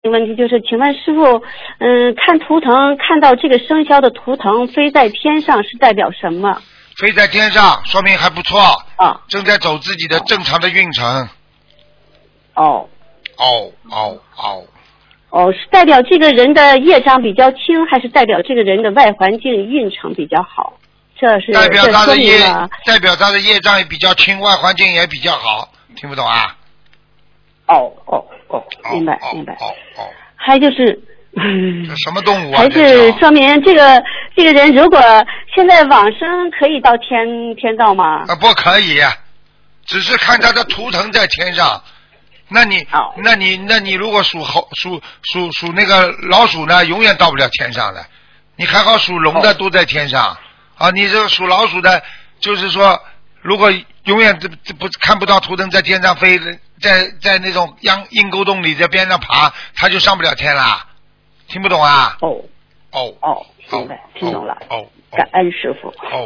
问题就是，请问师傅，看图腾看到这个生肖的图腾飞在天上是代表什么？ 飞在天上，说明还不错。 啊， 正在走自己的正常的运程。 哦。哦，是代表这个人的业障比较轻，还是代表这个人的外环境运程比较好？这是代表他的业障也比较轻，外环境也比较好，听不懂啊？ 明白。还就是， 这什么动物啊？ 还是说明这个人如果现在往生可以到天道吗？ 不可以，只是看他的图腾在天上。那你如果属那个老鼠呢，永远到不了天上的。你还好属龙的都在天上啊，你这个属老鼠的，就是说如果永远不看不到图腾在天上飞，在那种阴沟洞里在边上爬，他就上不了天了。听不懂啊？ 明白，听懂了。感恩师傅。